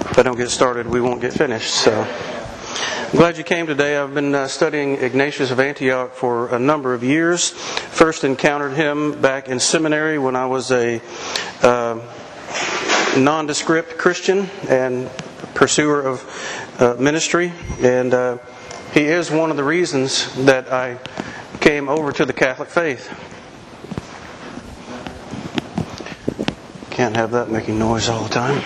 If I don't get started, we won't get finished. So I'm glad you came today. I've been studying Ignatius of Antioch for a number of years. First encountered him back in seminary when I was a nondescript Christian and pursuer of ministry. And he is one of the reasons that I came over to the Catholic faith. Can't have that making noise all the time.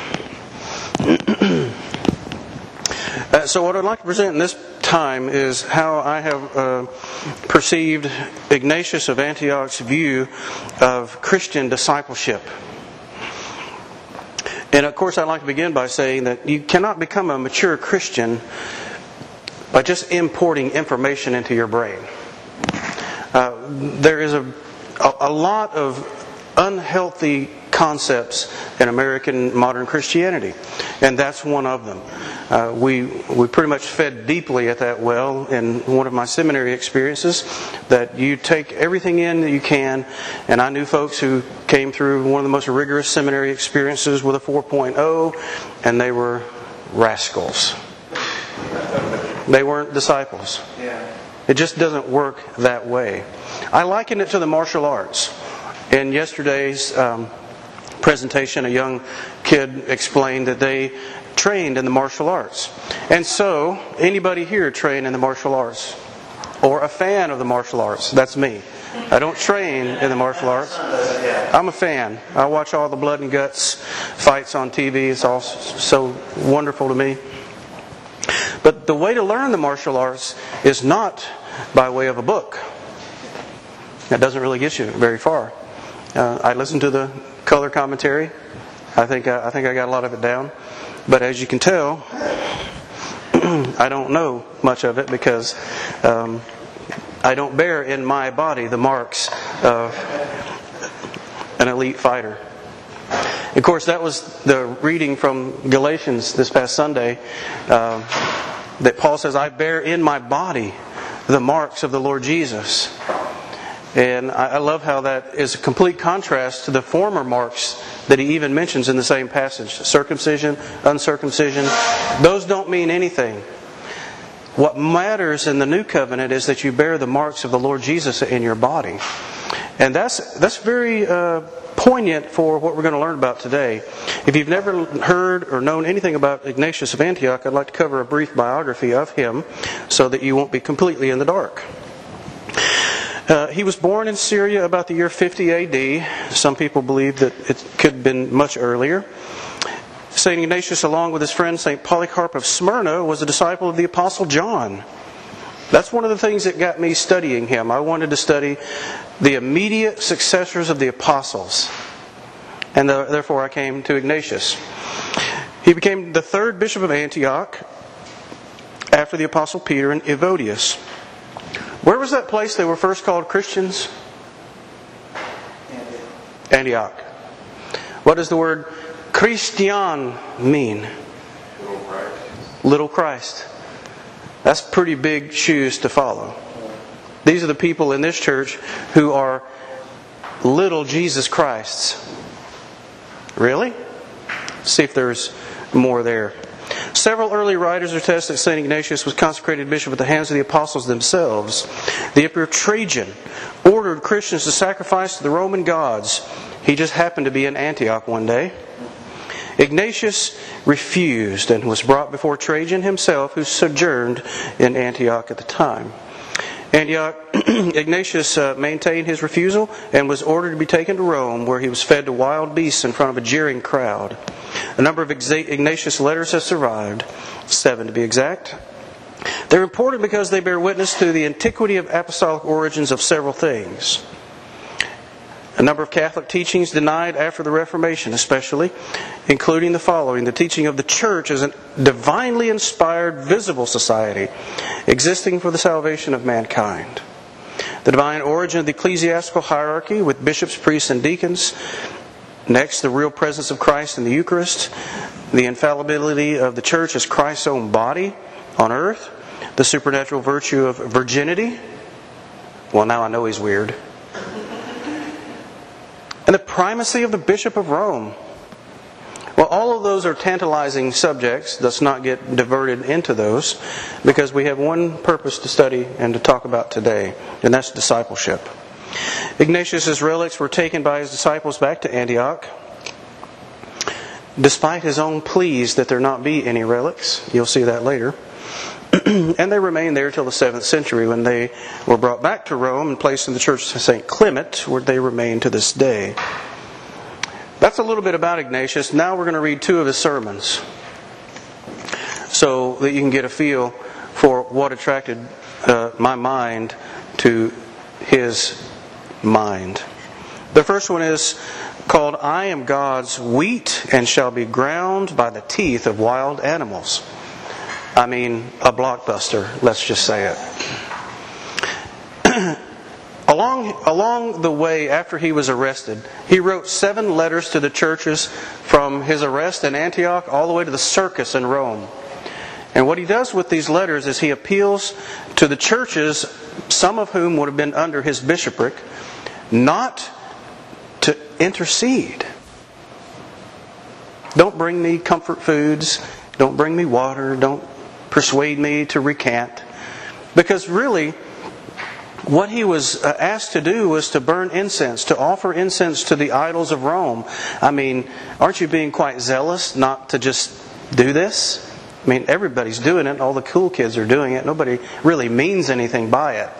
So what I'd like to present in this time is how I have perceived Ignatius of Antioch's view of Christian discipleship. And of course I'd like to begin by saying that you cannot become a mature Christian by just importing information into your brain. There is a lot of unhealthy concepts in American modern Christianity, and that's one of them. We pretty much fed deeply at that well in one of my seminary experiences, that you take everything in that you can, and I knew folks who came through one of the most rigorous seminary experiences with a 4.0, and they were rascals. They weren't disciples. It just doesn't work that way. I liken it to the martial arts. In yesterday's presentation, a young kid explained that they trained in the martial arts. And so, anybody here trained in the martial arts? Or a fan of the martial arts? That's me. I don't train in the martial arts. I'm a fan. I watch all the blood and guts fights on TV. It's all so wonderful to me. But the way to learn the martial arts is not by way of a book. That doesn't really get you very far. I listened to the color commentary. I think I got a lot of it down. But as you can tell, I don't know much of it because I don't bear in my body the marks of an elite fighter. Of course, that was the reading from Galatians this past Sunday, that Paul says, I bear in my body the marks of the Lord Jesus. And I love how that is a complete contrast to the former marks that he even mentions in the same passage. Circumcision, uncircumcision, those don't mean anything. What matters in the new covenant is that you bear the marks of the Lord Jesus in your body. And that's very poignant for what we're going to learn about today. If you've never heard or known anything about Ignatius of Antioch, I'd like to cover a brief biography of him so that you won't be completely in the dark. He was born in Syria about the year 50 AD. Some people believe that it could have been much earlier. St. Ignatius, along with his friend St. Polycarp of Smyrna, was a disciple of the Apostle John. That's one of the things that got me studying him. I wanted to study the immediate successors of the apostles. And therefore I came to Ignatius. He became the third bishop of Antioch after the Apostle Peter and Evodius. Where was that place they were first called Christians? Antioch. What does the word Christian mean? Little Christ. That's pretty big shoes to follow. These are the people in this church who are little Jesus Christs. Really? See if there's more there. Several early writers attest that St. Ignatius was consecrated bishop at the hands of the apostles themselves. The Emperor Trajan ordered Christians to sacrifice to the Roman gods. He just happened to be in Antioch one day. Ignatius refused and was brought before Trajan himself, who sojourned in Antioch at the time. Ignatius maintained his refusal and was ordered to be taken to Rome, where he was fed to wild beasts in front of a jeering crowd. A number of Ignatius' letters have survived, 7 to be exact. They're important because they bear witness to the antiquity of apostolic origins of several things. A number of Catholic teachings denied after the Reformation, especially, including the following: the teaching of the Church as a divinely inspired, visible society, existing for the salvation of mankind. The divine origin of the ecclesiastical hierarchy with bishops, priests, and deacons. Next, the real presence of Christ in the Eucharist. The infallibility of the Church as Christ's own body on earth. The supernatural virtue of virginity. Well, now I know he's weird. And the primacy of the Bishop of Rome. Well, all of of those are tantalizing subjects. Let's not get diverted into those, because we have one purpose to study and to talk about today, and that's discipleship. Ignatius' relics were taken by his disciples back to Antioch, despite his own pleas that there not be any relics. You'll see that later. And they remained there till the 7th century, when they were brought back to Rome and placed in the Church of St. Clement, where they remain to this day. That's a little bit about Ignatius. Now we're going to read 2 of his sermons, so that you can get a feel for what attracted my mind to his mind. The first one is called, "I am God's wheat and shall be ground by the teeth of wild animals." I mean, a blockbuster, let's just say it. Along the way, after he was arrested, he wrote 7 letters to the churches, from his arrest in Antioch all the way to the circus in Rome. And what he does with these letters is he appeals to the churches, some of whom would have been under his bishopric, not to intercede. Don't bring me comfort foods. Don't bring me water. Don't persuade me to recant. Because really, what he was asked to do was to burn incense, to offer incense to the idols of Rome. I mean, aren't you being quite zealous not to just do this? I mean, everybody's doing it. All the cool kids are doing it. Nobody really means anything by it.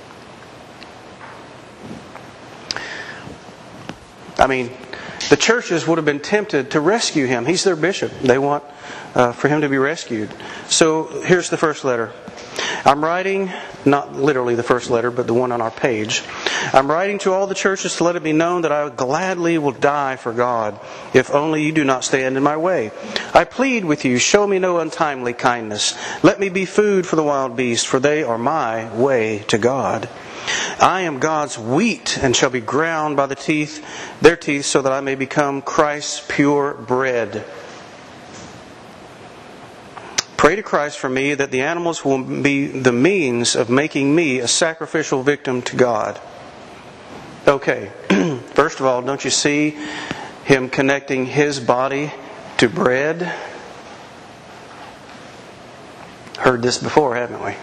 I mean, the churches would have been tempted to rescue him. He's their bishop. They want for him to be rescued. So here's the first letter. I'm writing, not literally the first letter, but the one on our page. "I'm writing to all the churches to let it be known that I gladly will die for God, if only you do not stand in my way. I plead with you, show me no untimely kindness. Let me be food for the wild beasts, for they are my way to God. I am God's wheat and shall be ground by their teeth, so that I may become Christ's pure bread. Pray to Christ for me that the animals will be the means of making me a sacrificial victim to God." Okay, first of all, don't you see him connecting his body to bread? Heard this before, haven't we?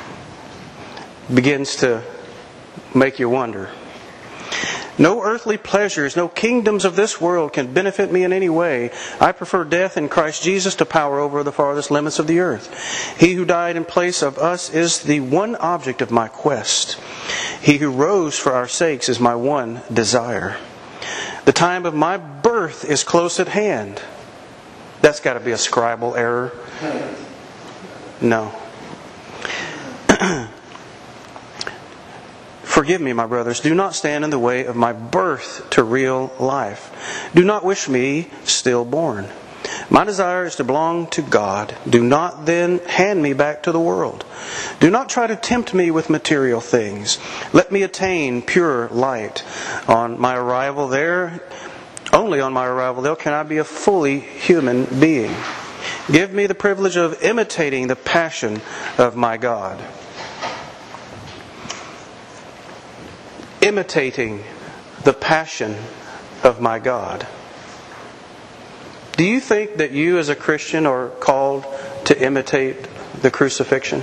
Begins to make you wonder. "No earthly pleasures, no kingdoms of this world can benefit me in any way. I prefer death in Christ Jesus to power over the farthest limits of the earth. He who died in place of us is the one object of my quest. He who rose for our sakes is my one desire. The time of my birth is close at hand." That's got to be a scribal error. No. "Forgive me, my brothers. Do not stand in the way of my birth to real life. Do not wish me stillborn. My desire is to belong to God. Do not then hand me back to the world. Do not try to tempt me with material things. Let me attain pure light. On my arrival there, only on my arrival there, can I be a fully human being. Give me the privilege of imitating the passion of my God." Imitating the passion of my God. Do you think that you as a Christian are called to imitate the crucifixion?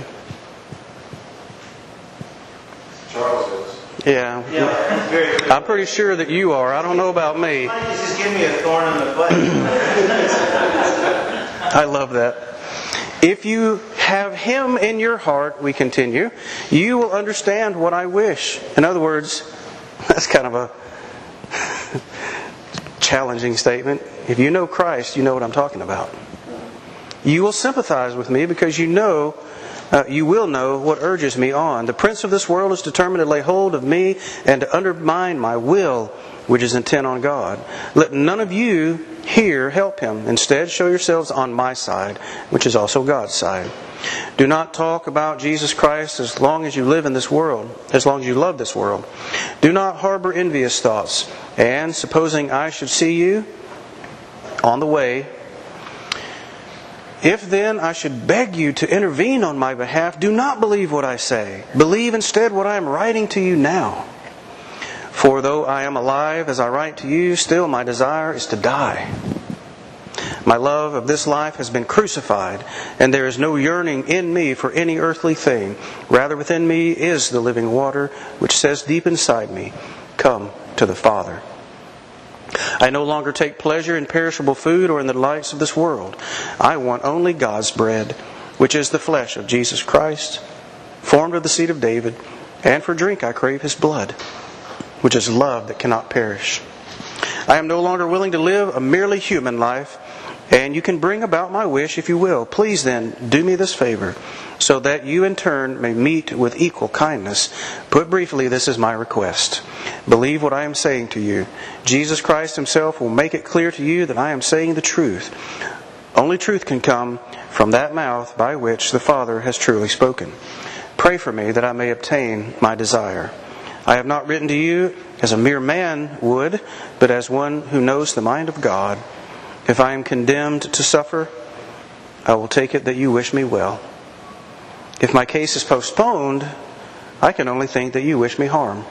Charles is. Yeah. Very good. I'm pretty sure that you are. I don't know about me. Why don't you just give me a thorn in the butt? I love that. "If you have Him in your heart," we continue, "you will understand what I wish." In other words, that's kind of a challenging statement. If you know Christ, you know what I'm talking about. "You will sympathize with me because you will know what urges me on. The prince of this world is determined to lay hold of me and to undermine my will, which is intent on God. Let none of you here help him. Instead, show yourselves on my side, which is also God's side. Do not talk about Jesus Christ as long as you live in this world, as long as you love this world. Do not harbor envious thoughts. And supposing I should see you on the way, if then I should beg you to intervene on my behalf, do not believe what I say. Believe instead what I am writing to you now. For though I am alive as I write to you, still my desire is to die. My love of this life has been crucified, and there is no yearning in me for any earthly thing. Rather, within me is the living water, which says deep inside me, come to the Father. I no longer take pleasure in perishable food or in the delights of this world. I want only God's bread, which is the flesh of Jesus Christ, formed of the seed of David, and for drink I crave His blood, which is love that cannot perish. I am no longer willing to live a merely human life, and you can bring about my wish if you will. Please then, do me this favor, so that you in turn may meet with equal kindness. Put briefly, this is my request. Believe what I am saying to you. Jesus Christ Himself will make it clear to you that I am saying the truth. Only truth can come from that mouth by which the Father has truly spoken. Pray for me that I may obtain my desire. I have not written to you as a mere man would, but as one who knows the mind of God. If I am condemned to suffer, I will take it that you wish me well. If my case is postponed, I can only think that you wish me harm.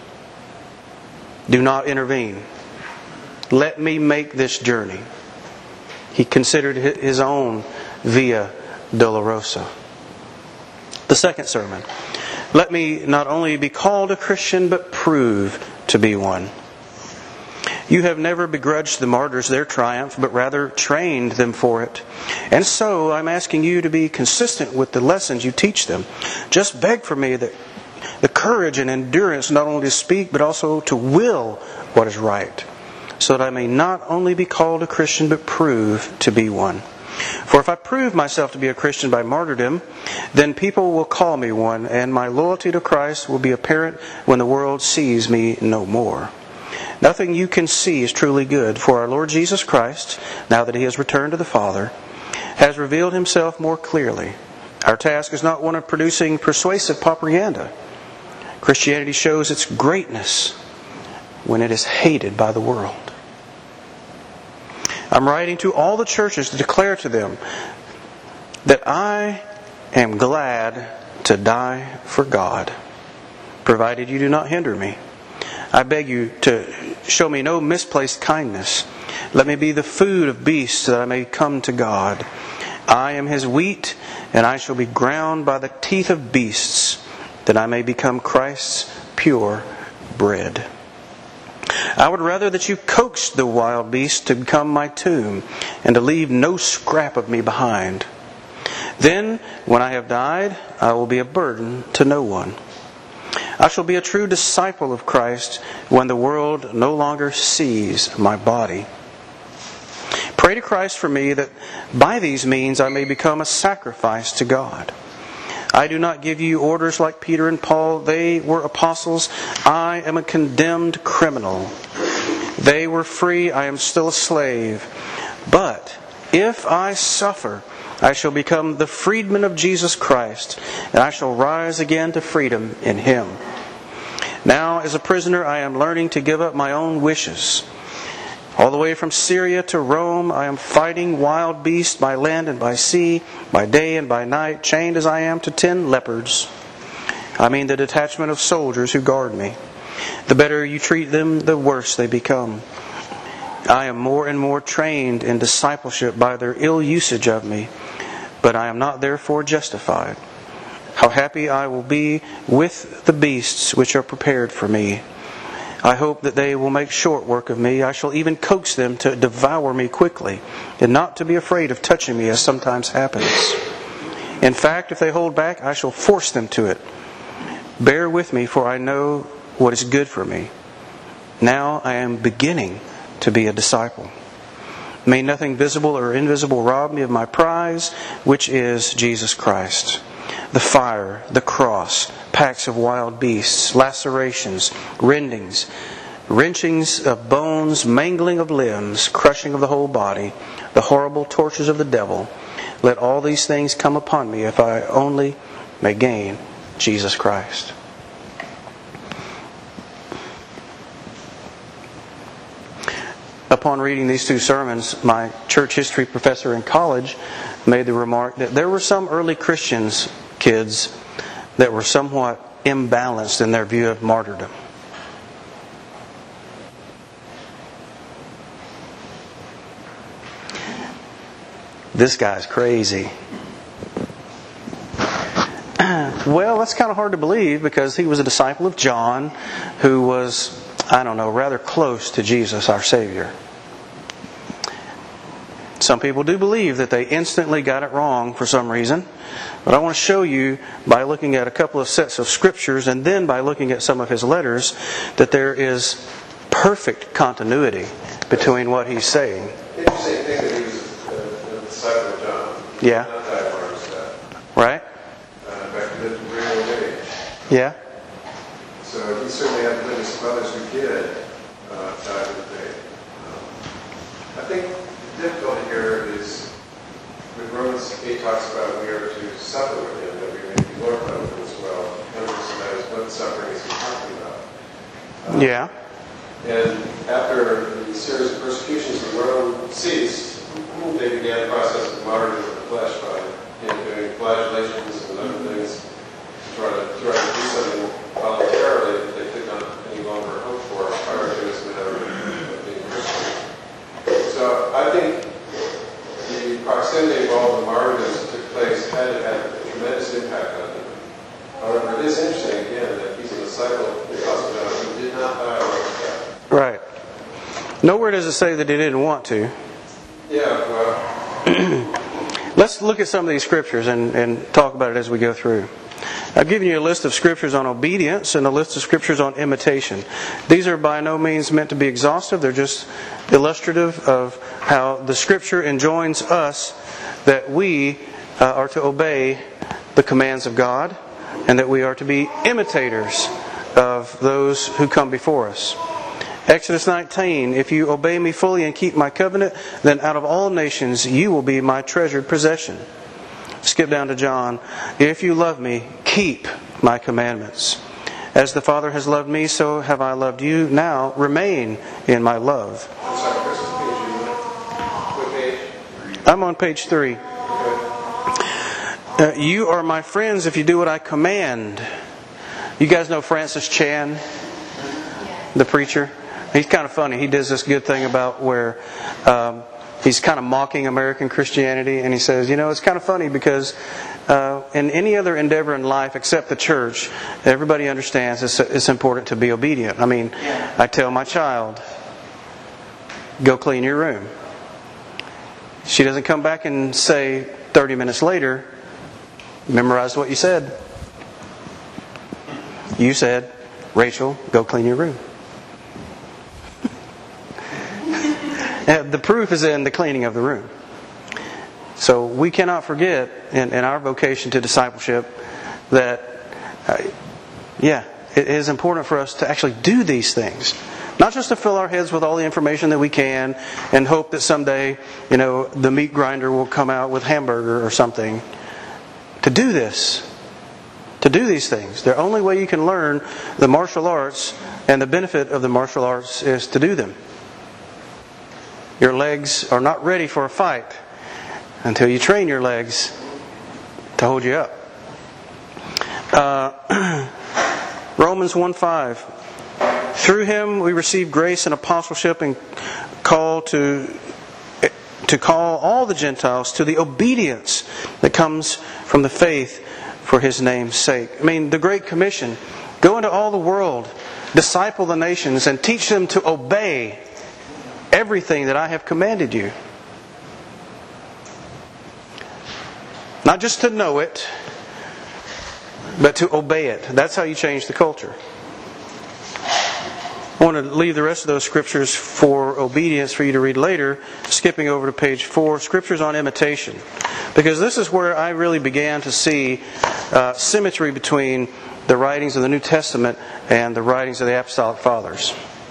Do not intervene. Let me make this journey. He considered his own Via Dolorosa. The second sermon. Let me not only be called a Christian, but prove to be one. You have never begrudged the martyrs their triumph, but rather trained them for it. And so I'm asking you to be consistent with the lessons you teach them. Just beg for me the courage and endurance not only to speak, but also to will what is right, so that I may not only be called a Christian, but prove to be one. For if I prove myself to be a Christian by martyrdom, then people will call me one, and my loyalty to Christ will be apparent when the world sees me no more. Nothing you can see is truly good, for our Lord Jesus Christ, now that He has returned to the Father, has revealed Himself more clearly. Our task is not one of producing persuasive propaganda. Christianity shows its greatness when it is hated by the world. I'm writing to all the churches to declare to them that I am glad to die for God, provided you do not hinder me. I beg you to show me no misplaced kindness. Let me be the food of beasts that I may come to God. I am His wheat, and I shall be ground by the teeth of beasts, that I may become Christ's pure bread. I would rather that you coaxed the wild beast to become my tomb, and to leave no scrap of me behind. Then, when I have died, I will be a burden to no one. I shall be a true disciple of Christ when the world no longer sees my body. Pray to Christ for me that by these means I may become a sacrifice to God. I do not give you orders like Peter and Paul. They were apostles. I am a condemned criminal. They were free. I am still a slave. But if I suffer, I shall become the freedman of Jesus Christ, and I shall rise again to freedom in Him. Now, as a prisoner, I am learning to give up my own wishes. All the way from Syria to Rome, I am fighting wild beasts by land and by sea, by day and by night, chained as I am to 10 leopards. I mean the detachment of soldiers who guard me. The better you treat them, the worse they become. I am more and more trained in discipleship by their ill usage of me, but I am not therefore justified. How happy I will be with the beasts which are prepared for me. I hope that they will make short work of me. I shall even coax them to devour me quickly, and not to be afraid of touching me, as sometimes happens. In fact, if they hold back, I shall force them to it. Bear with me, for I know what is good for me. Now I am beginning to be a disciple. May nothing visible or invisible rob me of my prize, which is Jesus Christ. The fire, the cross, packs of wild beasts, lacerations, rendings, wrenchings of bones, mangling of limbs, crushing of the whole body, the horrible tortures of the devil. Let all these things come upon me if I only may gain Jesus Christ. Upon reading these two sermons, my church history professor in college made the remark that there were some early Christians, kids, that were somewhat imbalanced in their view of martyrdom. this guy's crazy. Well, that's kind of hard to believe because he was a disciple of John who was, rather close to Jesus, our Savior. Some people do believe that they instantly got it wrong for some reason. But I want to show you by looking at a couple of sets of scriptures and then by looking at some of his letters that there is perfect continuity between what he's saying. Interesting thing that he was a disciple of John. Yeah. Not that far as that. Right? In fact, he lived a very old age. Yeah. So he certainly had the witness of others who did die in the faith. I think the difficulty here is when Romans 8 talks about we are to suffer with him, that we may be glorified with him as well. The emphasis on that is what suffering is he talking about. Yeah. And after the series of persecutions in Rome ceased, they began the process of martyrdom of the flesh by doing flagellations and other things to try to do something voluntarily that they could not any longer hope for prior to his matter of being Christian. So I think the proximity of all the martyrdoms that took place had a tremendous impact on him. However, it is interesting again that he's a disciple of the Apostle John who did not die like that. Right. Nowhere does it say that he didn't want to. Yeah, well. Let's look at some of these scriptures and talk about it as we go through. I've given you a list of scriptures on obedience and a list of scriptures on imitation. These are by no means meant to be exhaustive. They're just illustrative of how the scripture enjoins us that we are to obey the commands of God and that we are to be imitators of those who come before us. Exodus 19, if you obey me fully and keep my covenant, then out of all nations you will be my treasured possession. Skip down to John. If you love me, keep my commandments. As the Father has loved me, so have I loved you. Now remain in my love. I'm sorry, Chris, what page? What page? I'm on page 3. You are my friends if you do what I command. You guys know Francis Chan, the preacher? He's kind of funny. He does this good thing about where he's kind of mocking American Christianity. And he says, it's kind of funny because in any other endeavor in life except the church, everybody understands it's important to be obedient. I mean, I tell my child, go clean your room. She doesn't come back and say 30 minutes later, memorize what you said. You said, Rachel, go clean your room. The proof is in the cleaning of the room. So we cannot forget in our vocation to discipleship that, it is important for us to actually do these things. Not just to fill our heads with all the information that we can and hope that someday, the meat grinder will come out with hamburger or something. To do this. To do these things. The only way you can learn the martial arts and the benefit of the martial arts is to do them. Your legs are not ready for a fight until you train your legs to hold you up. Romans 1:5. Through him we receive grace and apostleship and call to call all the Gentiles to the obedience that comes from the faith for his name's sake. I mean, the Great Commission. Go into all the world, disciple the nations, and teach them to obey everything that I have commanded you. Not just to know it, but to obey it. That's how you change the culture. I want to leave the rest of those scriptures for obedience for you to read later, skipping over to page 4, scriptures on imitation. Because this is where I really began to see symmetry between the writings of the New Testament and the writings of the Apostolic Fathers.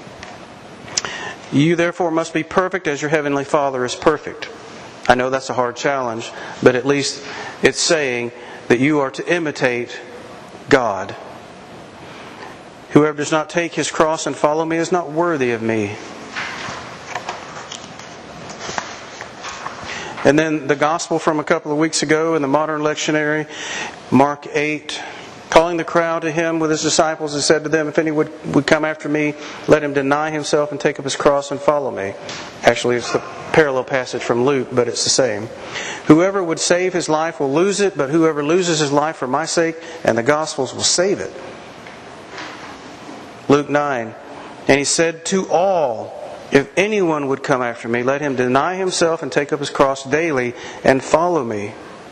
You therefore must be perfect as your heavenly Father is perfect. I know that's a hard challenge, but at least it's saying that you are to imitate God. Whoever does not take his cross and follow me is not worthy of me. And then the gospel from a couple of weeks ago in the modern lectionary, Mark 8. Calling the crowd to him with his disciples and said to them, if anyone would come after me, let him deny himself and take up his cross and follow me. Actually, it's the parallel passage from Luke, but it's the same. Whoever would save his life will lose it, but whoever loses his life for my sake and the gospel's will save it. Luke 9. And he said to all, if anyone would come after me, let him deny himself and take up his cross daily and follow me.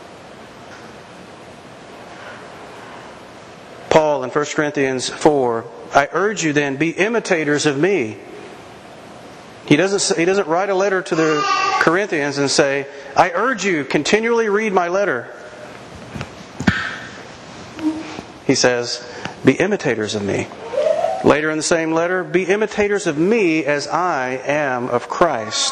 Paul in 1 Corinthians 4, I urge you then, be imitators of me. He doesn't write a letter to the Corinthians and say, I urge you, continually read my letter. He says, be imitators of me. Later in the same letter, be imitators of me as I am of Christ.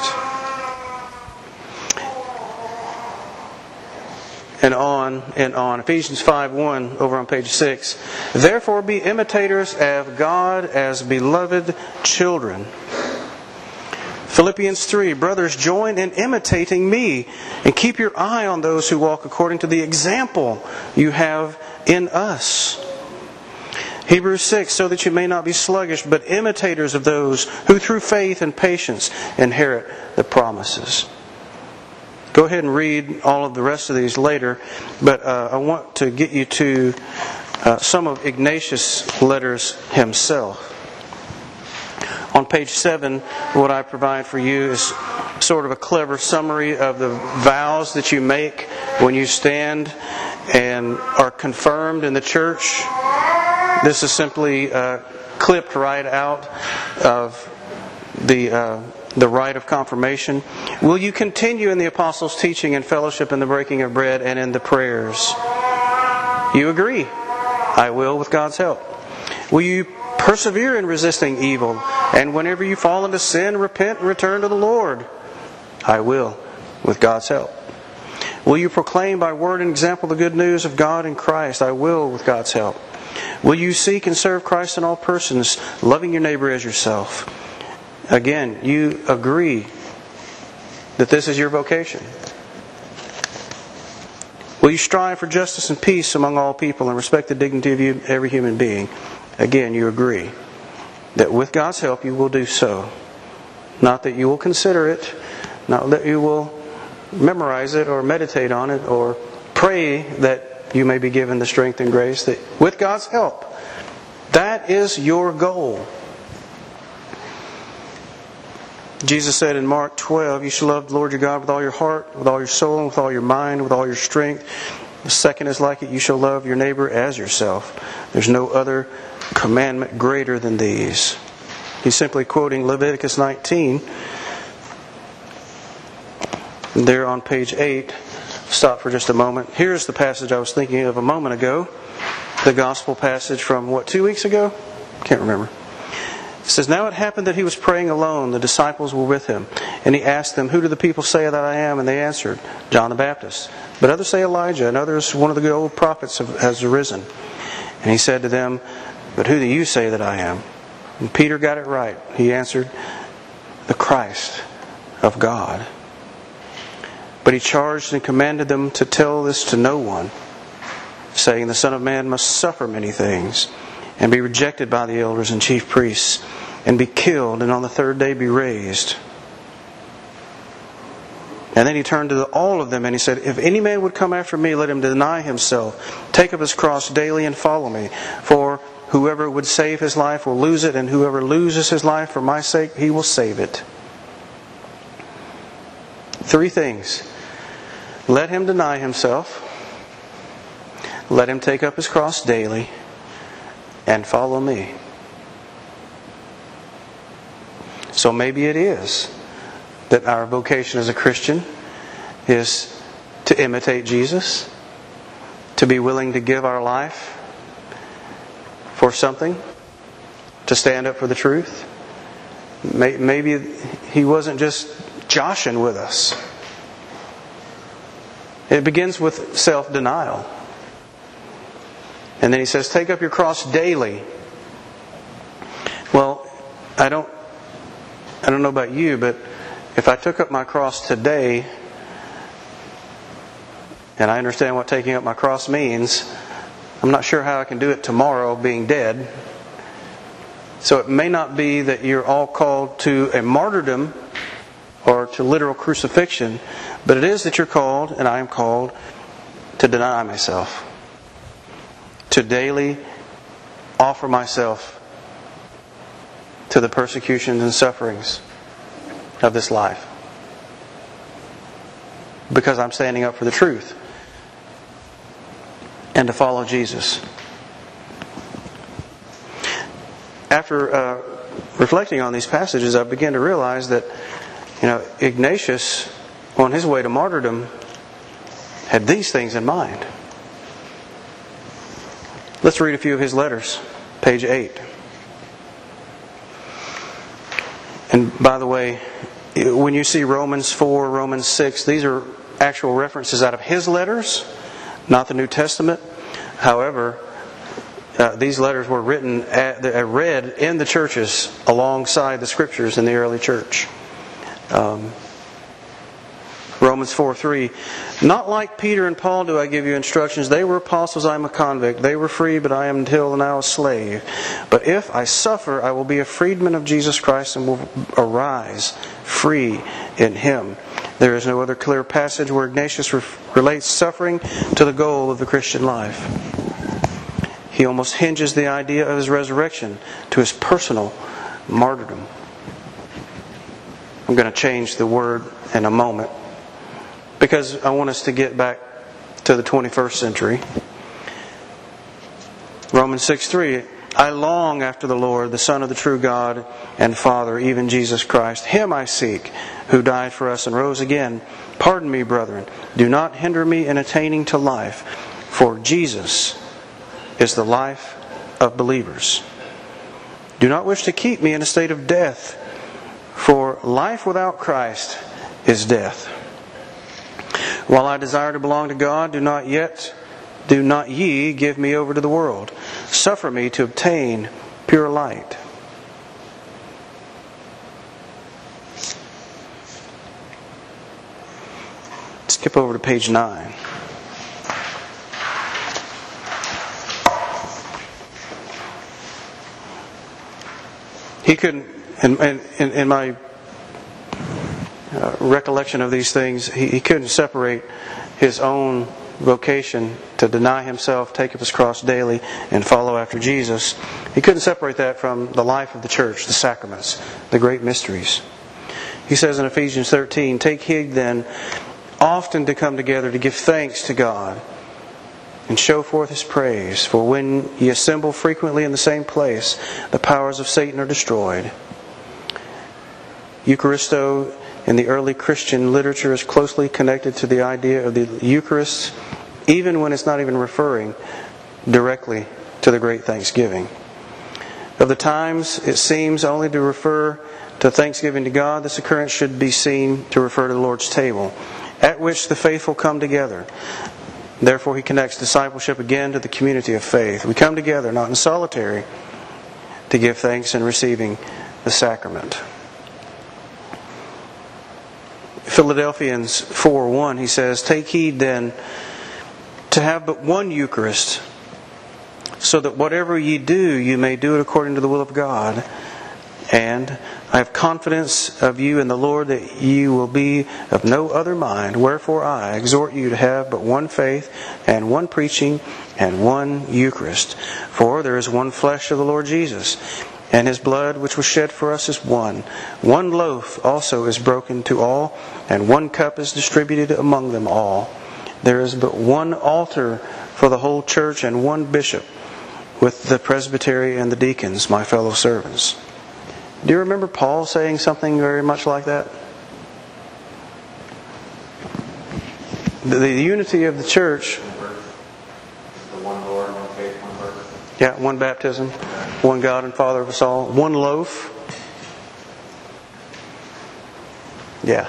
And on and on. Ephesians 5:1 over on page 6. Therefore be imitators of God as beloved children. Philippians 3, brothers, join in imitating me and keep your eye on those who walk according to the example you have in us. Hebrews 6, so that you may not be sluggish, but imitators of those who through faith and patience inherit the promises. Go ahead and read all of the rest of these later, but I want to get you to some of Ignatius' letters himself. On page 7, what I provide for you is sort of a clever summary of the vows that you make when you stand and are confirmed in the church. This is simply clipped right out of the rite of confirmation. Will you continue in the apostles' teaching and fellowship and the breaking of bread and in the prayers? You agree. I will with God's help. Will you persevere in resisting evil? And whenever you fall into sin, repent and return to the Lord? I will with God's help. Will you proclaim by word and example the good news of God in Christ? I will with God's help. Will you seek and serve Christ in all persons, loving your neighbor as yourself? Again, you agree that this is your vocation. Will you strive for justice and peace among all people and respect the dignity of every human being? Again, you agree that with God's help you will do so. Not that you will consider it, not that you will memorize it or meditate on it or pray that you may be given the strength and grace, that with God's help, that is your goal. Jesus said in Mark 12, you shall love the Lord your God with all your heart, with all your soul, and with all your mind, with all your strength. The second is like it, you shall love your neighbor as yourself. There's no other commandment greater than these. He's simply quoting Leviticus 19. There on page 8. Stop for just a moment. Here's the passage I was thinking of a moment ago. The gospel passage from, 2 weeks ago? Can't remember. It says, now it happened that he was praying alone. The disciples were with him. And he asked them, who do the people say that I am? And they answered, John the Baptist. But others say Elijah, and others, one of the old prophets has arisen. And he said to them, but who do you say that I am? And Peter got it right. He answered, the Christ of God. But he charged and commanded them to tell this to no one, saying, the Son of Man must suffer many things, and be rejected by the elders and chief priests, and be killed, and on the third day be raised. And then he turned to all of them and he said, if any man would come after me, let him deny himself, take up his cross daily and follow me. For whoever would save his life will lose it, and whoever loses his life for my sake, he will save it. 3 things. Let him deny himself. Let him take up his cross daily. And follow me. So maybe it is that our vocation as a Christian is to imitate Jesus. To be willing to give our life for something. To stand up for the truth. Maybe he wasn't just joshing with us. It begins with self-denial. And then he says, take up your cross daily. Well, I don't know about you, but if I took up my cross today, and I understand what taking up my cross means, I'm not sure how I can do it tomorrow being dead. So it may not be that you're all called to a martyrdom or to literal crucifixion, but it is that you're called, and I am called, to deny myself, to daily offer myself to the persecutions and sufferings of this life, because I'm standing up for the truth and to follow Jesus. After reflecting on these passages, I began to realize that Ignatius, on his way to martyrdom, had these things in mind. Let's read a few of his letters. Page 8. And by the way, when you see Romans 4, Romans 6, these are actual references out of his letters, not the New Testament. However, these letters were read in the churches alongside the Scriptures in the early church. Romans 4:3. Not like Peter and Paul do I give you instructions. They were apostles, I am a convict. They were free, but I am until now a slave. But if I suffer, I will be a freedman of Jesus Christ and will arise free in Him. There is no other clear passage where Ignatius relates suffering to the goal of the Christian life. He almost hinges the idea of his resurrection to his personal martyrdom. I'm going to change the word in a moment, because I want us to get back to the 21st century. Romans 6:3. I long after the Lord, the Son of the true God and Father, even Jesus Christ. Him I seek, who died for us and rose again. Pardon me, brethren. Do not hinder me in attaining to life, for Jesus is the life of believers. Do not wish to keep me in a state of death, for life without Christ is death. While I desire to belong to God, do not ye give me over to the world. Suffer me to obtain pure light. Skip over to page 9. He couldn't, in my recollection of these things, he couldn't separate his own vocation to deny himself, take up his cross daily, and follow after Jesus. He couldn't separate that from the life of the church, the sacraments, the great mysteries. He says in Ephesians 13, take heed then often to come together to give thanks to God and show forth His praise. For when ye assemble frequently in the same place, the powers of Satan are destroyed. Eucharisto in the early Christian literature is closely connected to the idea of the Eucharist, even when it's not even referring directly to the Great Thanksgiving. Of the times it seems only to refer to thanksgiving to God, this occurrence should be seen to refer to the Lord's table, at which the faithful come together. Therefore he connects discipleship again to the community of faith. We come together, not in solitary, to give thanks in receiving the sacrament. Philippians 4:1, he says, take heed then to have but one Eucharist, so that whatever ye do, you may do it according to the will of God. And I have confidence of you in the Lord that ye will be of no other mind. Wherefore I exhort you to have but one faith, and one preaching, and one Eucharist. For there is one flesh of the Lord Jesus, and His blood which was shed for us is one. One loaf also is broken to all, and one cup is distributed among them all. There is but one altar for the whole church, and one bishop, with the presbytery and the deacons, my fellow servants. Do you remember Paul saying something very much like that? The unity of the church. The one Lord, one faith, one birth. Yeah, one baptism, one God and Father of us all, one loaf. Yeah.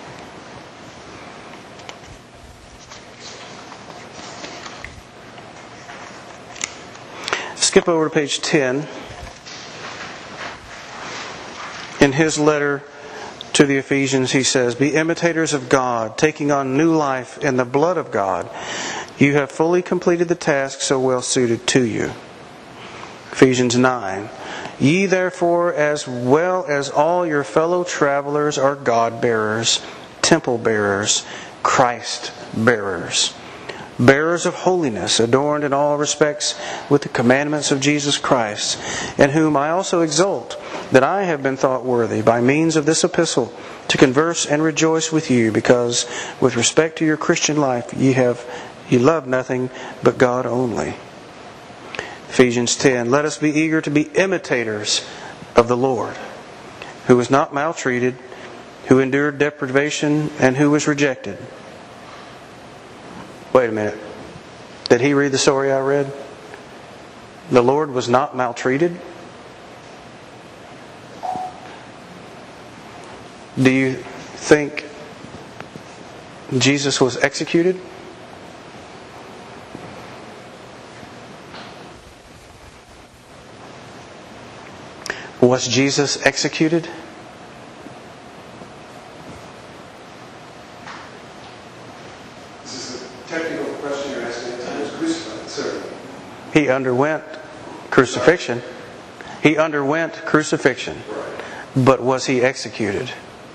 Skip over to page 10. In his letter to the Ephesians, he says, be imitators of God, taking on new life in the blood of God. You have fully completed the task so well suited to you. Ephesians 9. Ye therefore, as well as all your fellow travelers, are God bearers, temple bearers, Christ bearers, bearers of holiness, adorned in all respects with the commandments of Jesus Christ, in whom I also exult, that I have been thought worthy, by means of this epistle, to converse and rejoice with you, because with respect to your Christian life ye love nothing but God only. Ephesians 10. Let us be eager to be imitators of the Lord, who was not maltreated, who endured deprivation, and who was rejected. Wait a minute. Did he read the story I read? The Lord was not maltreated? Do you think Jesus was executed? Was Jesus executed? This is a technical question you're asking. He was crucified, sir. He underwent crucifixion. He underwent crucifixion. But was he executed?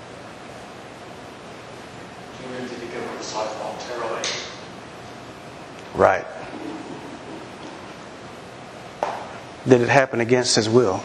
Did he give up his life voluntarily? Right. Did it happen against his will?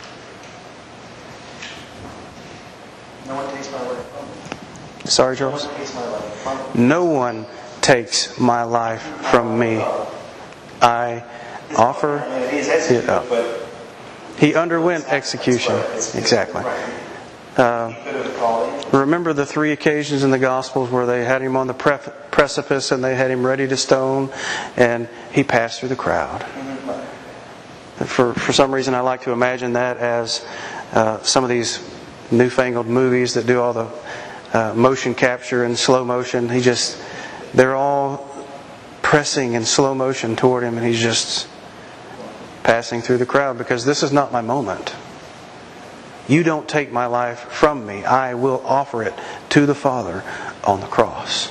No one takes my life from me. Sorry, No one Charles? takes my life from me. No one takes my life from me. I offer I mean, he's executed, it up. but He underwent execution. Exactly. He could have called in. Remember the 3 occasions in the Gospels where they had him on the precipice and they had him ready to stone, and he passed through the crowd. For some reason, I like to imagine that as some of these newfangled movies that do all the motion capture and slow motion. They're all pressing in slow motion toward him, and he's just passing through the crowd, because this is not my moment. You don't take my life from me. I will offer it to the Father on the cross.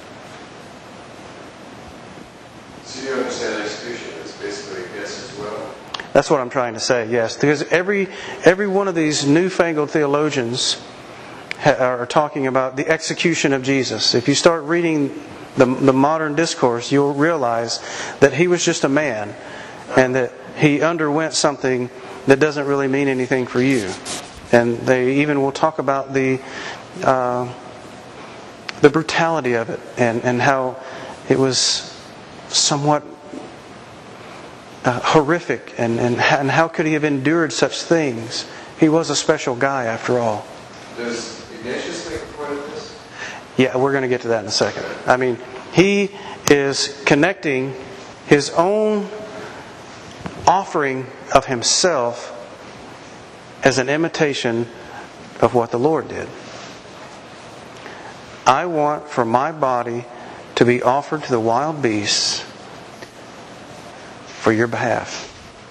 So you understand execution is basically against his will? That's what I'm trying to say, yes. Because every one of these newfangled theologians are talking about the execution of Jesus. If you start reading the modern discourse, you'll realize that he was just a man, and that he underwent something that doesn't really mean anything for you. And they even will talk about the brutality of it, and how it was somewhat horrific, and how could he have endured such things? He was a special guy after all. Does Ignatius make a point of this? Yeah, we're going to get to that in a second. I mean, he is connecting his own offering of himself as an imitation of what the Lord did. I want for my body to be offered to the wild beasts for your behalf.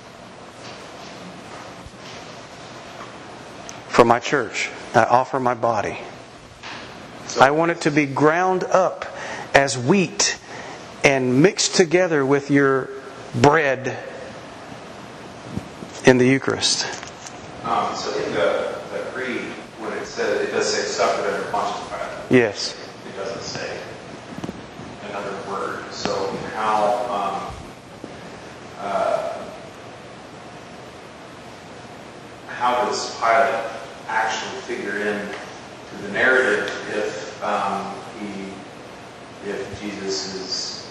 For my church, I offer my body. I want it to be ground up as wheat and mixed together with your bread in the Eucharist. So in the creed, when it says, it does say suffered under Pontius Pilate. Yes. It doesn't say another word. So how does Pilate actually figure in to the narrative if Jesus is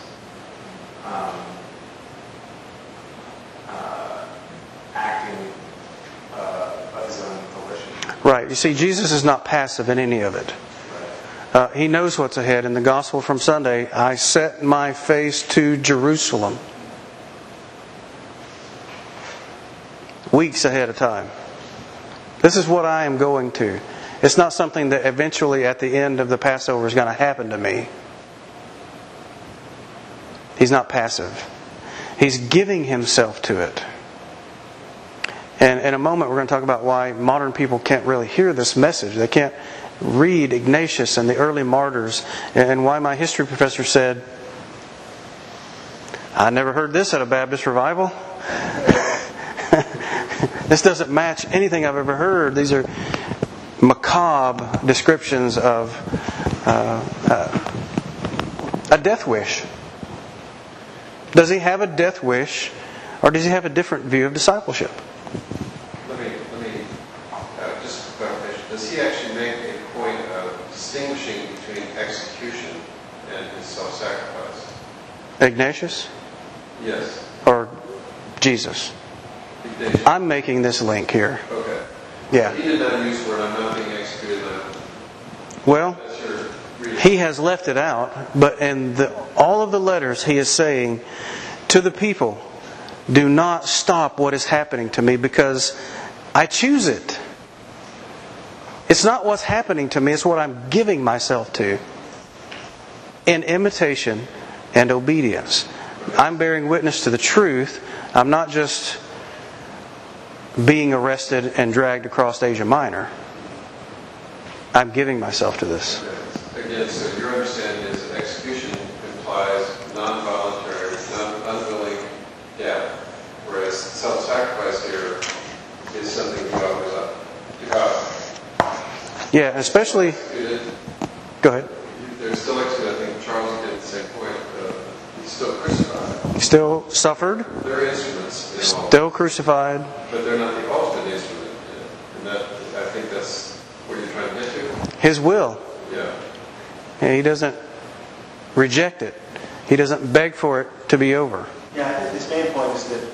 acting of his own volition? Right. You see, Jesus is not passive in any of it. He knows what's ahead. In the Gospel from Sunday, I set my face to Jerusalem. Weeks ahead of time. This is what I am going to. It's not something that eventually at the end of the Passover is going to happen to me. He's not passive. He's giving himself to it. And in a moment we're going to talk about why modern people can't really hear this message. They can't read Ignatius and the early martyrs, and why my history professor said, I never heard this at a Baptist revival. This doesn't match anything I've ever heard. These are macabre descriptions of a death wish. Does he have a death wish, or does he have a different view of discipleship? Let me just for clarification. Does he actually make a point of distinguishing between execution and his self-sacrifice? Ignatius Yes. or Jesus? Ignatius. I'm making this link here. Okay. Yeah. He did not use the word, I'm not being executed. Well, That's your reading. he has left it out, but in all of the letters he is saying to the people, do not stop what is happening to me because I choose it. It's not what's happening to me, it's what I'm giving myself to in imitation and obedience. I'm bearing witness to the truth. I'm not just being arrested and dragged across Asia Minor. I'm giving myself to this. Again, so your understanding is that execution implies non-voluntary, unwilling death, whereas self-sacrifice here is something he offers up to God. Yeah, especially... Executed, Go ahead. they're still executed. I think Charles did the same point. He's still crucified. Still suffered, They're instruments in all, still crucified. but they're not the ultimate instrument. And that, I think that's what you're trying to get to. His will. Yeah. And he doesn't reject it. He doesn't beg for it to be over. Yeah, I think his main point is that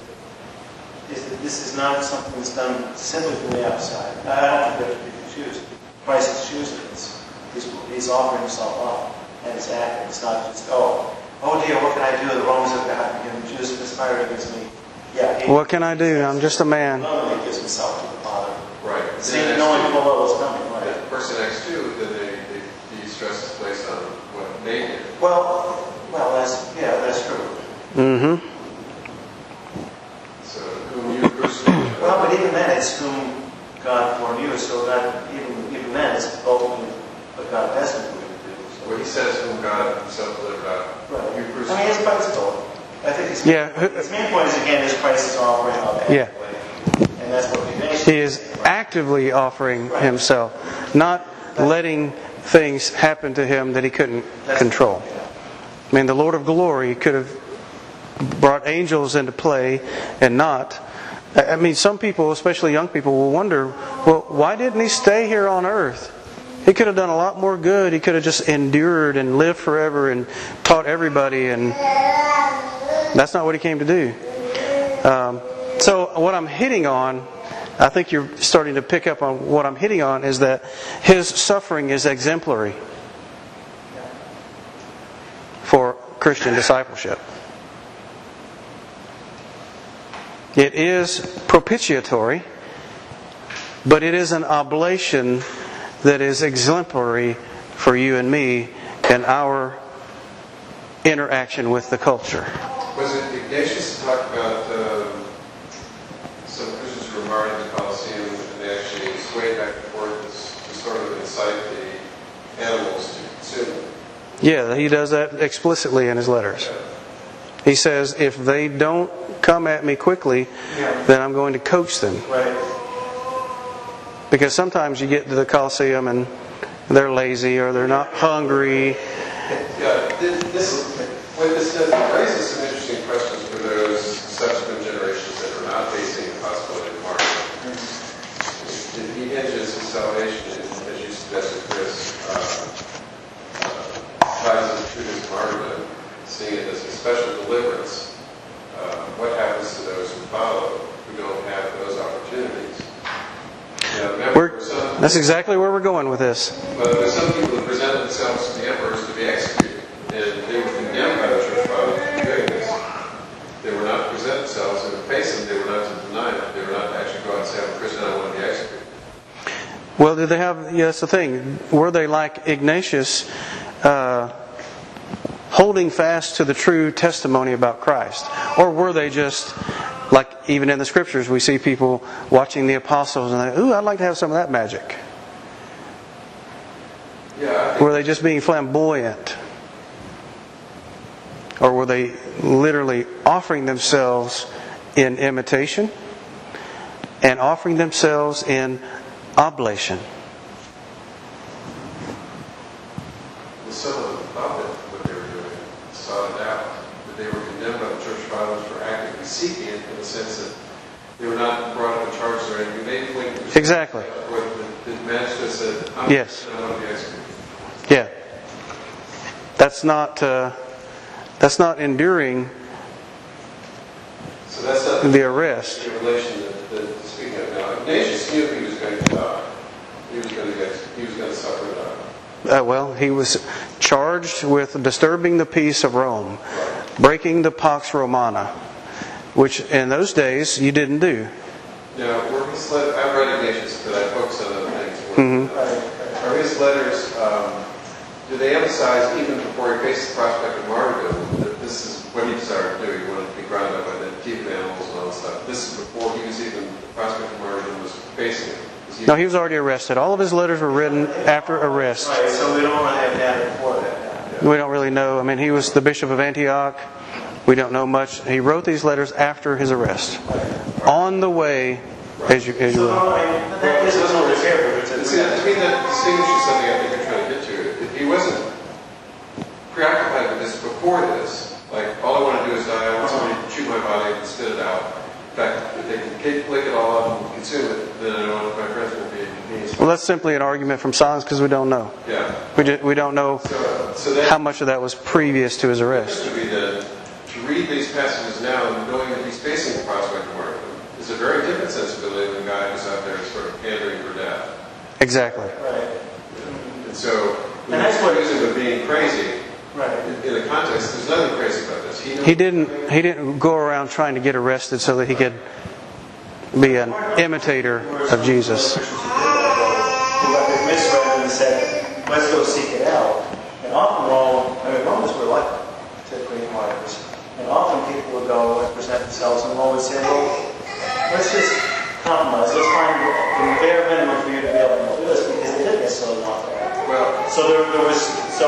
this is not something that's done simply from the outside. I don't think that should be confused. Christ is choosing it. He's offering himself up, and it's acting. It's not just, oh dear, what can I do? The Romans have got me, and the Jews conspired against me. Yeah. What can I do? I'm just a man. He gives himself to the Father. Right. Seeing knowing full well what's coming. Right. Of course, in Acts 2, then the stress is placed on what they did. Well, that's true. Mm-hmm. So, whom you crucified. Well, but even then, it's whom God foreknew. So God, even then, it's ultimately what God destined for you to do. So. Well, he says whom God himself delivered out. Right. You I mean, crucified. his principle. I think his main point is again, is Christ is offering up actively, and that's what Ignatius. He is actively offering himself, not letting things happen to him that he couldn't control. I mean, the Lord of glory could have brought angels into play and not. I mean, some people, especially young people, will wonder, well, why didn't he stay here on earth? He could have done a lot more good. He could have just endured and lived forever and taught everybody, and that's not what he came to do. So what I'm hitting on, I think you're starting to pick up on what I'm hitting on, is that his suffering is exemplary for Christian discipleship. It is propitiatory, but it is an oblation that is exemplary for you and me in our interaction with the culture. Was it Ignatius who talked about some Christians who were martyred in the Colosseum and they actually swayed back and forth to sort of incite the animals to consume them? Yeah, he does that explicitly in his letters. He says, if they don't come at me quickly, then I'm going to coax them. Right. Because sometimes you get to the Colosseum and they're lazy or they're not hungry. Yeah, what this does, it raises some interesting questions for those subsequent generations that are not facing the possibility of martyrdom. He hinges his salvation, as you suggested, Chris, ties to his martyrdom, seeing it as a special deliverance. What happens to those who follow, who don't have those opportunities? Yeah, remember, That's exactly where we're going with this. but there's some people who present themselves to the emperors to be executed, and they were condemned by the church fathers for doing this. They were not to present themselves and face them. They were not to deny it. They were not to actually go out and say, I'm a Christian, I want to be executed. Well, did they have, that's the thing, were they like Ignatius, holding fast to the true testimony about Christ? Or were they just, like even in the scriptures, we see people watching the apostles and they, ooh, I'd like to have some of that magic. Yeah, Were they just being flamboyant? Or were they literally offering themselves in imitation and offering themselves in oblation. Some of them thought that what they were doing sought it out, that they were condemned by the church fathers for actively seeking it, in the sense that they were not brought up in charges or anything. They think it was Exactly. what the magistrate said. Yes. I want to be executed. Yeah. That's not enduring So that's not the arrest. the relation that speaking of now. Ignatius knew he was going to die. He was going to suffer and die. Well, he was charged with disturbing the peace of Rome, breaking the Pax Romana, which in those days you didn't do. Now, were his letters, I've read Ignatius, but I focus on other things. Are his letters, do they emphasize, even before he faced the prospect of martyrdom, that this is what he desired to do? He wanted to be ground up by the teeth of animals and all that stuff. This is before he was even, the prospect of martyrdom was facing it. No, he was already arrested. All of his letters were written after arrest. Right, so we don't want to have data before that. We don't really know. I mean, he was the Bishop of Antioch. We don't know much. He wrote these letters after his arrest. On the way, as you So, will. I mean, that isn't so repair, but See, to me, that distinguishes something I think you're trying to get to. If he wasn't preoccupied with this before this, like, all I want to do is die, I want somebody to chew my body and spit it out. In fact, if they can lick it all up and consume it, then I know my friends will be inconvenienced. Well, that's simply an argument from silence because we don't know. Yeah. We don't know So that how much of that was previous to his arrest. to be to read these passages now and knowing that he's facing the prospect of martyrdom is a very different sensibility than the guy who's out there sort of pandering for death. Exactly. right. And so, when And that's he's what- accusing him of being crazy, Right. in the context, there's nothing crazy about this. He didn't go around trying to get arrested so that he could be an imitator of Jesus. Who misread and said, let's go seek it out. And often Romans were like to create martyrs. And often people would go and present themselves, and Rome would say, well, let's just compromise. Let's find the bare minimum for you to be able to do this, because they didn't necessarily want that. Well, So there was,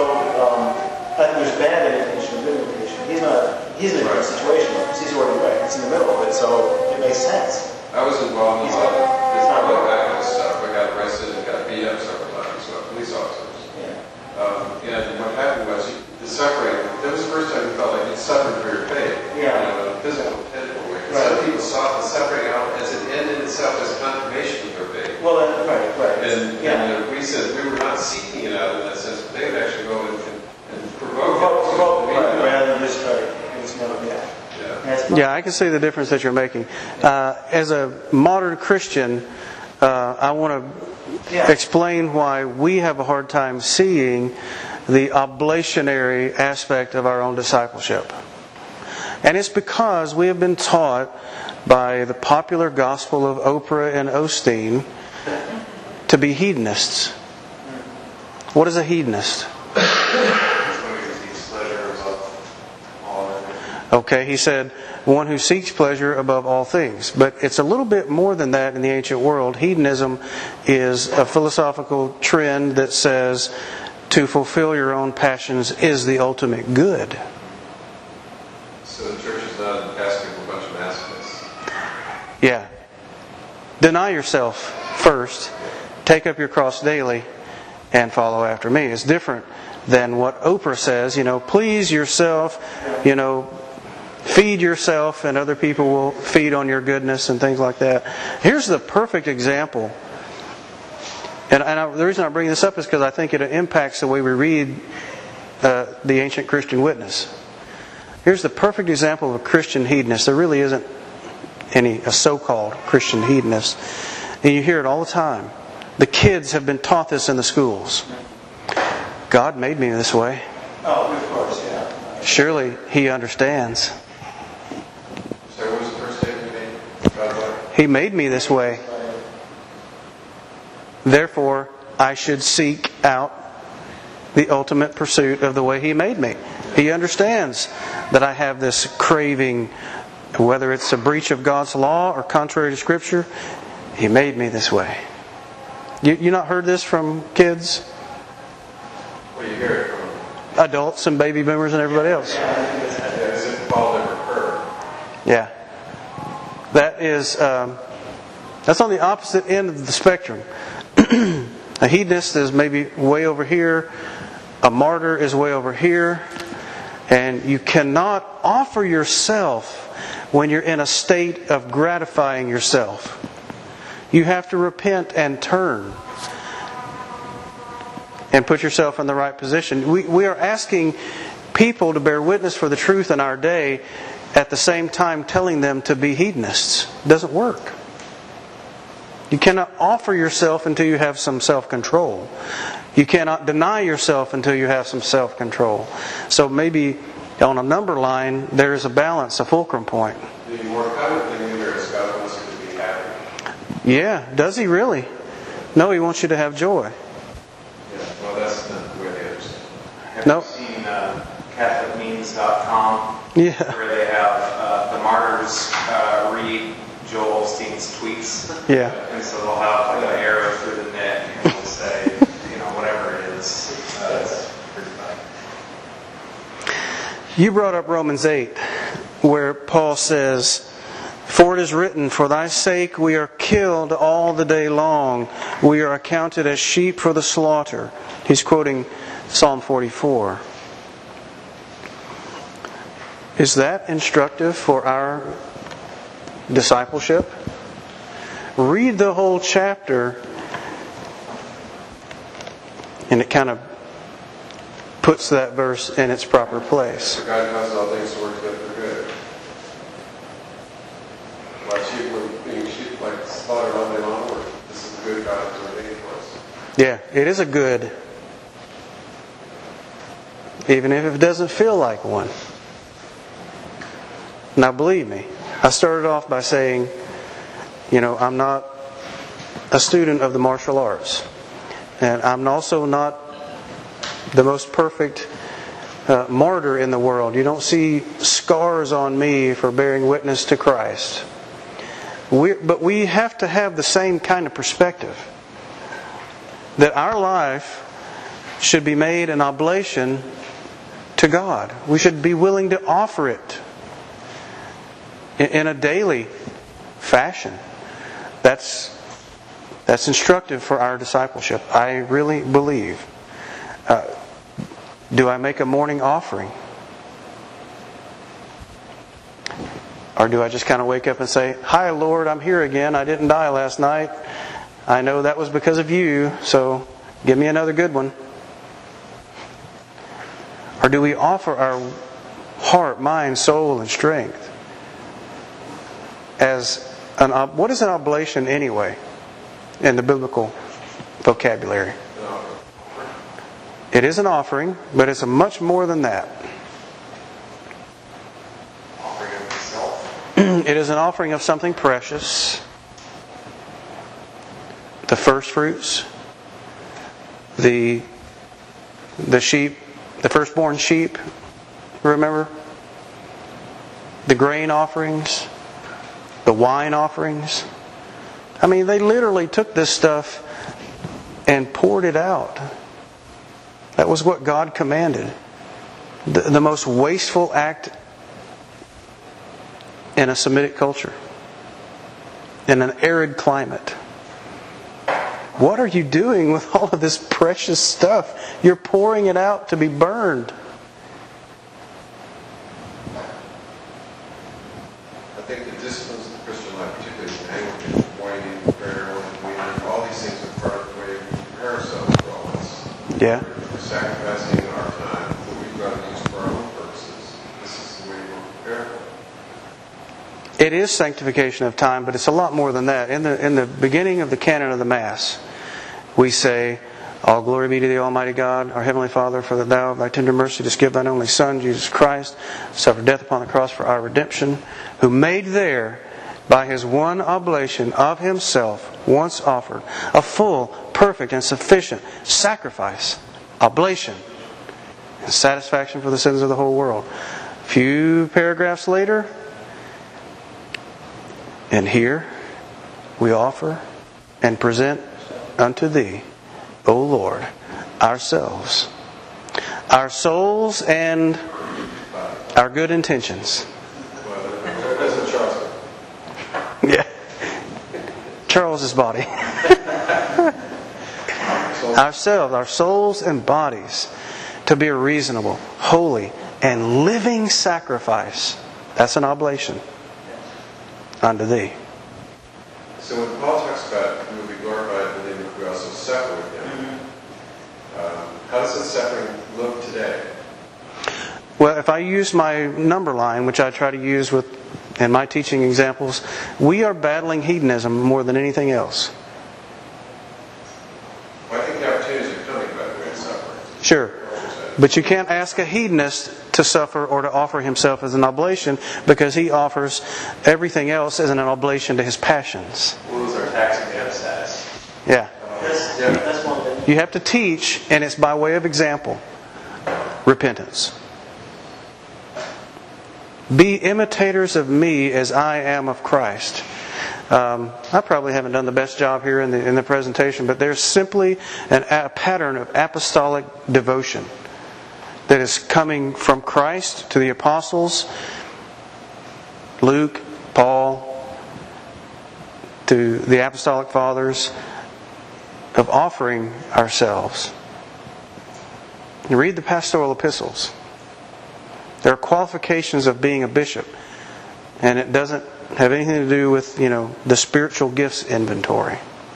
I think there's bad imitation, good imitation. He's in a good situation, because he's already right. He's in the middle of it, so it makes sense. I was involved in He's all not- this he's not that wrong. kind of stuff. I got arrested and got beat up several times by police officers. Yeah. And what happened was the suffering, that was the first time you felt like you suffered for your faith. Yeah. In a physical, tangible way. Right. Some people saw the suffering out as an end in itself, as a confirmation of their faith. Well, right. And we said we were not seeking it out in that sense, but they would actually go and provoke it. Rather than just try to, Yeah. Yeah, I can see the difference that you're making. As a modern Christian, I want to explain why we have a hard time seeing the oblationary aspect of our own discipleship. And it's because we have been taught by the popular gospel of Oprah and Osteen to be hedonists. What is a hedonist? Okay, he said, one who seeks pleasure above all things. But it's a little bit more than that in the ancient world. Hedonism is a philosophical trend that says to fulfill your own passions is the ultimate good. So the church is not asking for a bunch of masochists. Yeah. Deny yourself first, take up your cross daily, and follow after me. It's different than what Oprah says, please yourself, feed yourself and other people will feed on your goodness and things like that. Here's the perfect example. And the reason I bring this up is because I think it impacts the way we read the ancient Christian witness. Here's the perfect example of a Christian hedonist. There really isn't a so-called Christian hedonist. And you hear it all the time. The kids have been taught this in the schools. God made me this way. Oh, of course, yeah. Surely He understands. So what was the first statement you made? God what? He made me this way. Therefore, I should seek out the ultimate pursuit of the way He made me. He understands that I have this craving, whether it's a breach of God's law or contrary to Scripture. He made me this way. You not heard this from kids? Well, you hear it from Adults and baby boomers and everybody else. as if the fall never occurred. Yeah. That is That's on the opposite end of the spectrum. A hedonist is maybe way over here. A martyr is way over here. And you cannot offer yourself when you're in a state of gratifying yourself. You have to repent and turn and put yourself in the right position. We are asking people to bear witness for the truth in our day, at the same time telling them to be hedonists. It doesn't work. You cannot offer yourself until you have some self-control. You cannot deny yourself until you have some self-control. So maybe on a number line, there's a balance, a fulcrum point. The more common thing in there is God wants you to be happy. Yeah, does He really? No, He wants you to have joy. Yeah, well, that's not the way they understand. Have Nope. you seen CatholicMemes.com? Yeah. Where they have the martyrs read Joel Osteen's tweets. Yeah. And so they'll have like an arrow through the neck and they'll say, whatever it is. It's pretty funny. You brought up Romans 8, where Paul says, "For it is written, for thy sake we are killed all the day long. We are accounted as sheep for the slaughter." He's quoting Psalm 44. Is that instructive for our discipleship? Read the whole chapter, and it kind of puts that verse in its proper place. For God causes all things to work together for good. Like sheep were being like slaughtered all day long. This is the good God is ordained for us. Yeah, it is a good, even if it doesn't feel like one. Now believe me, I started off by saying, I'm not a student of the martial arts. And I'm also not the most perfect martyr in the world. You don't see scars on me for bearing witness to Christ. But we have to have the same kind of perspective. That our life should be made an oblation to God. We should be willing to offer it in a daily fashion. That's instructive for our discipleship. I really believe. Do I make a morning offering? Or do I just kind of wake up and say, "Hi Lord, I'm here again. I didn't die last night. I know that was because of you, so give me another good one." Or do we offer our heart, mind, soul, and strength as what is an oblation anyway in the biblical vocabulary? It is an offering, but it's much more than that. Offering of yourself. It is an offering of something precious. The first fruits, the sheep, the firstborn sheep, remember? The grain offerings, the wine offerings. I mean, they literally took this stuff and poured it out. That was what God commanded. The most wasteful act in a Semitic culture, in an arid climate. What are you doing with all of this precious stuff? You're pouring it out to be burned. I think the disciplines of the Christian life, particularly Anglican, wine, prayer, and all these things are part of the way we prepare ourselves for all this. Yeah. We're sacrificing our time that we've got to use for our own purposes. This is the way we're prepared for it. It is sanctification of time, but it's a lot more than that. In the beginning of the canon of the Mass, we say, "All glory be to the Almighty God, our Heavenly Father, for that Thou, by tender mercy, dost give Thine only Son, Jesus Christ, suffered death upon the cross for our redemption, who made there, by His one oblation of Himself, once offered, a full, perfect, and sufficient sacrifice, oblation, and satisfaction for the sins of the whole world." A few paragraphs later, "And here we offer and present unto Thee, O Lord, ourselves, our souls, and our good intentions." That's a Charles. Yeah. Charles's body. Ourselves, our souls and bodies, to be a reasonable, holy, and living sacrifice. That's an oblation unto thee. So when Paul talks about we will be glorified, believing we also suffer with him, how does that suffering look today? Well, if I use my number line, which I try to use in my teaching examples, we are battling hedonism more than anything else. Well, I think the opportunities are coming by the way of suffering. Sure. But you can't ask a hedonist to suffer or to offer himself as an oblation, because he offers everything else as an oblation to his passions. We'll lose our tax exempt status. Yeah. That's one thing. You have to teach, and it's by way of example, repentance. Be imitators of me as I am of Christ. I probably haven't done the best job here in the presentation, but there's simply a pattern of apostolic devotion that is coming from Christ to the apostles, Luke, Paul, to the apostolic fathers, of offering ourselves. You read the pastoral epistles. There are qualifications of being a bishop, and it doesn't have anything to do with, the spiritual gifts inventory.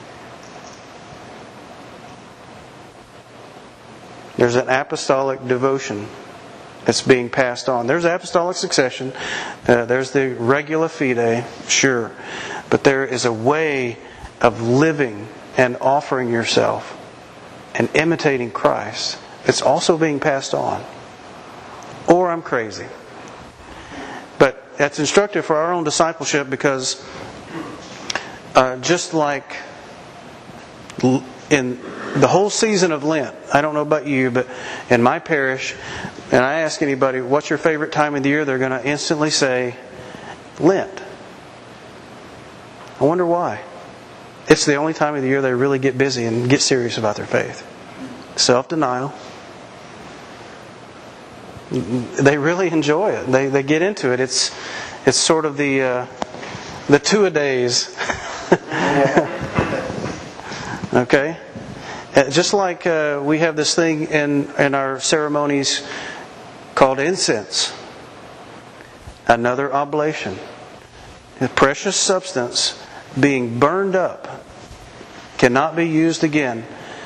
There's an apostolic devotion that's being passed on. There's apostolic succession. There's the regula fide, sure. But there is a way of living and offering yourself and imitating Christ that's also being passed on. Or I'm crazy. But that's instructive for our own discipleship, because just like in the whole season of Lent, I don't know about you, but in my parish, and I ask anybody, what's your favorite time of the year? They're going to instantly say, Lent. I wonder why. It's the only time of the year they really get busy and get serious about their faith. Self-denial. They really enjoy it. They get into it. It's sort of the two-a-days. Okay? Just like we have this thing in our ceremonies called incense. Another oblation. A precious substance being burned up cannot be used again.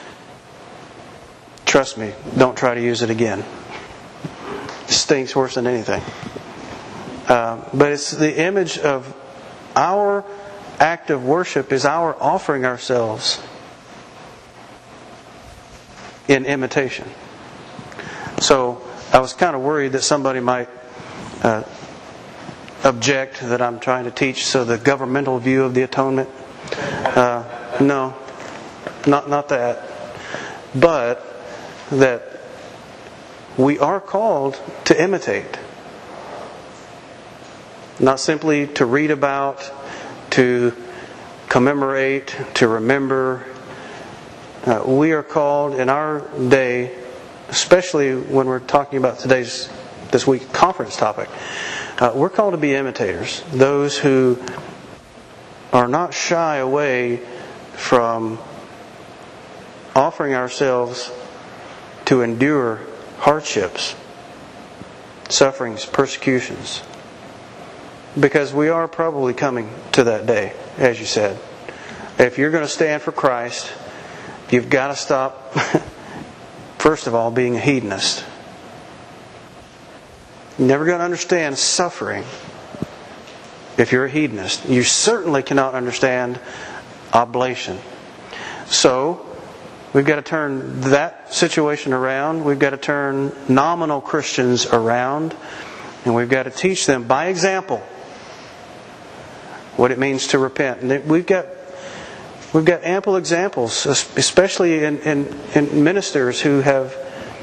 Trust me, don't try to use it again. It stinks worse than anything. But it's the image of our act of worship is our offering ourselves in imitation. So I was kind of worried that somebody might object that I'm trying to teach the governmental view of the atonement. No, not that. But that we are called to imitate. Not simply to read about, to commemorate, to remember. We are called in our day, especially when we're talking about this week's conference topic, we're called to be imitators. Those who are not shy away from offering ourselves to endure hardships, sufferings, persecutions. Because we are probably coming to that day, as you said. If you're going to stand for Christ, you've got to stop, first of all, being a hedonist. You're never going to understand suffering if you're a hedonist. You certainly cannot understand oblation. So, we've got to turn that situation around. We've got to turn nominal Christians around. And we've got to teach them by example what it means to repent. And we've got ample examples, especially in ministers who have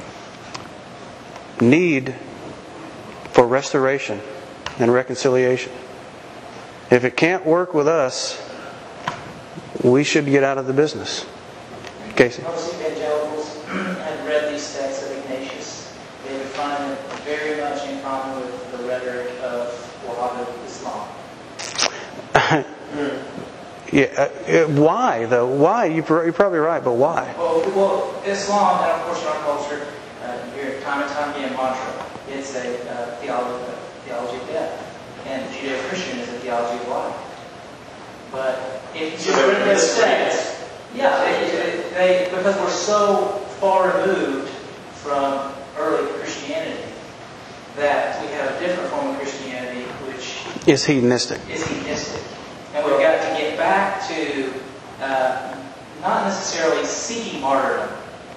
need for restoration and reconciliation. If it can't work with us, we should get out of the business. Casey? Most evangelicals had read these texts of Ignatius. They would find it very much in common with the rhetoric of Wahhabi Islam. Why though? Why? You're probably right, but why? Well, Islam, and of course in our culture, you hear time and time again mantra. It's a theology of death, and Judeo-Christian is a theology of life. But if you read those texts, they because we're so far removed from early Christianity that we have a different form of Christianity, which is hedonistic. And we've got to get back to not necessarily seeking martyrdom,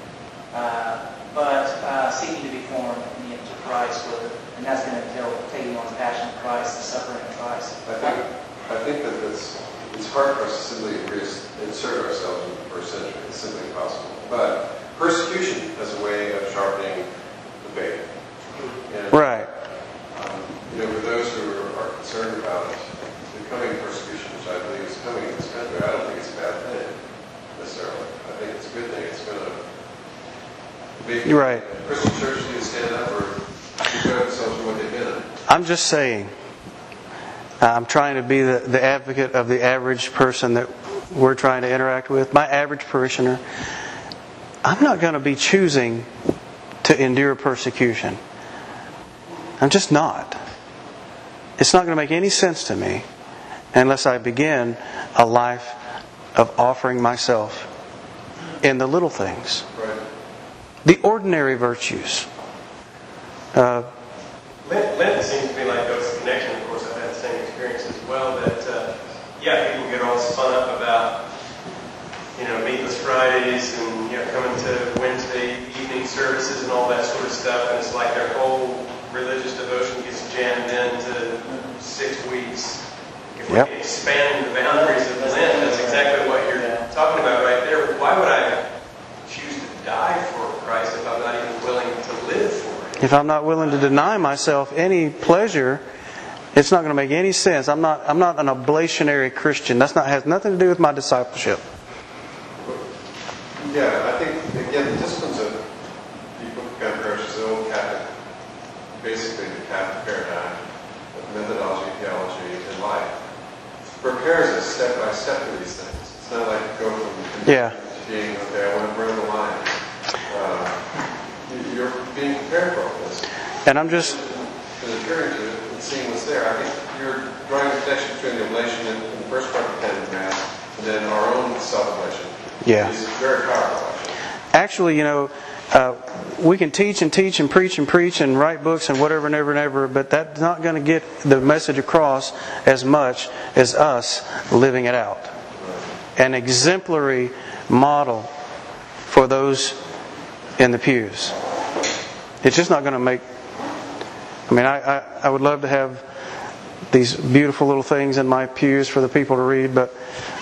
but seeking to be formed in the image of Christ, and that's going to entail taking on the passion of Christ, the suffering of Christ. I think that it's hard for us to simply insert ourselves in the first century. It's simply impossible. But persecution as a way of sharpening the faith. And, right. For those who are concerned about the coming persecution, which I believe is coming in this country, I don't think it's a bad thing necessarily. I think it's a good thing. It's going to be right. Christian churches need to stand up or declare themselves for what they've been. I'm just saying. I'm trying to be the advocate of the average person that we're trying to interact with. My average parishioner. I'm not going to be choosing to endure persecution. I'm just not. It's not going to make any sense to me unless I begin a life of offering myself in the little things. Right. The ordinary virtues. Lent seems to be like those connection. Of course, I've had the same experience as well. That people get all spun up about meatless Fridays and coming to Wednesday evening services and all that sort of stuff, and it's like their whole religious devotion gets jammed into 6 weeks. If we can expand the boundaries of Lent, that's exactly what you're talking about right there. Why would I choose to die for Christ if I'm not even willing to live for Him? If I'm not willing to deny myself any pleasure, it's not going to make any sense. I'm not an oblationary Christian. Has nothing to do with my discipleship. Yeah, I think, again, the disciplines of people who come to churches, the old Catholic, basically the Catholic paradigm of methodology, theology, and life, prepares us step by step to these things. It's not like go from being, okay, I want to burn the line. You're being prepared for all this. And I'm just adhering to it and seeing what's there. I think you're drawing a connection between the oblation and the first part of the canon of Mass, and then our own self-oblation. Yeah. It's very powerful. Actually, we can teach and preach and write books and whatever and ever, but that's not going to get the message across as much as us living it out. An exemplary model for those in the pews. It's just not going to make... I would love to have these beautiful little things in my pews for the people to read, but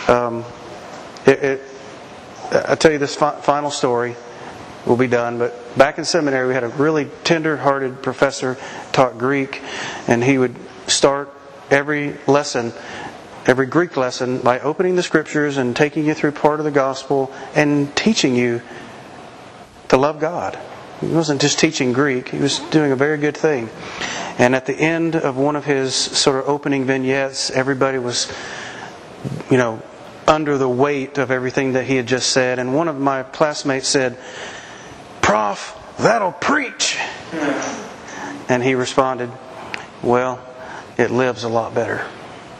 I'll tell you this final story. We'll be done. But back in seminary, we had a really tender-hearted professor, taught Greek, and he would start every Greek lesson, by opening the Scriptures and taking you through part of the Gospel and teaching you to love God. He wasn't just teaching Greek. He was doing a very good thing. And at the end of one of his sort of opening vignettes, everybody was, under the weight of everything that he had just said. And one of my classmates said, "Prof, that'll preach." And he responded, "Well, it lives a lot better."